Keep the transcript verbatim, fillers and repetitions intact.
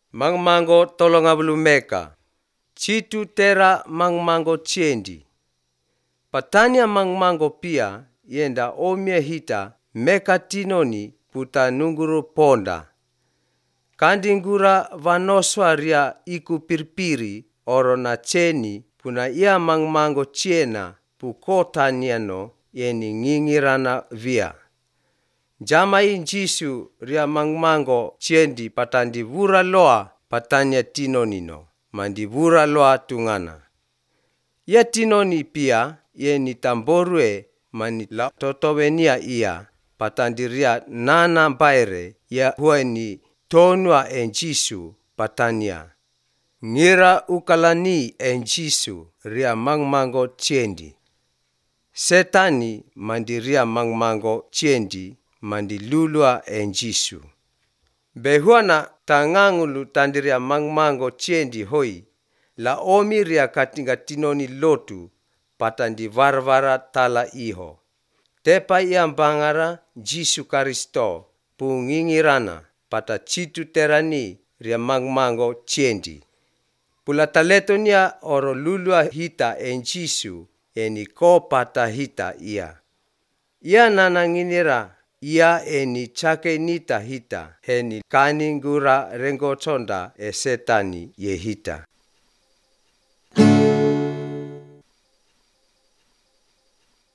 Mangmango tolongabulu meka. Chitu tera mangmango chiendi. Patania mangmango pia yenda omye hita meka tinoni puta nunguru ponda. Kandingura vanoswa ria iku pirpiri oro na cheni puna ia mangmango chiena pukota niano yeni ngingirana via. Jama injisu ria mangmango chiendi patandi vura loa patanya tinonino. Mandi vura loa tungana. Ia tinoni pia yeni tamborue mani la totowenia ia patandiria nana baire ya huani tonua enjisu patania. Ngira ukalani enjisu ria mangmango chiendi. Setani mandi ria mangmango chiendi mandi lulua enjisu. Behuana tangangulu tandiria mangmango chiendi hoi la omi ria katinga tinoni lotu patandi varvara tala iho. Tepa iambangara Jisu Karisto pungingirana pata chitu terani ria mangmango chiendi. Pula taletonia oro lulua hita enjisu eni ko pata hita ia. Ia nananginira ia eni chake nita hita heni kaningura rengochonda e setani ye hita.